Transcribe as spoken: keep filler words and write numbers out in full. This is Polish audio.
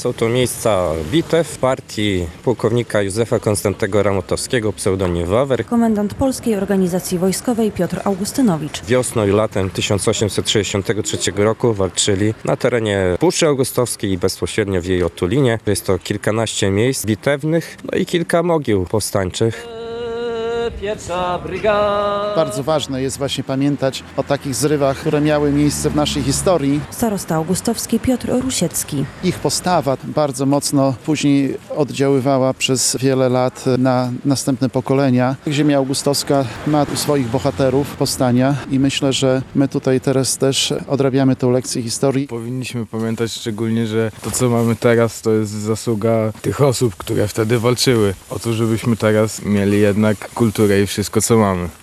Są to miejsca bitew partii pułkownika Józefa Konstantego Ramotowskiego, pseudonim Wawer. Komendant Polskiej Organizacji Wojskowej Piotr Augustynowicz. Wiosną i latem tysiąc osiemset sześćdziesiątego trzeciego roku walczyli na terenie Puszczy Augustowskiej i bezpośrednio w jej otulinie. Jest to kilkanaście miejsc bitewnych, no i kilka mogił powstańczych. Pierwsza brygada. Bardzo ważne jest właśnie pamiętać o takich zrywach, które miały miejsce w naszej historii. Starosta augustowski Piotr Rusiecki. Ich postawa bardzo mocno później oddziaływała przez wiele lat na następne pokolenia. Ziemia augustowska ma swoich bohaterów powstania i myślę, że my tutaj teraz też odrabiamy tę lekcję historii. Powinniśmy pamiętać szczególnie, że to, co mamy teraz, to jest zasługa tych osób, które wtedy walczyły o to, żebyśmy teraz mieli jednak kulturę i wszystko, co mamy.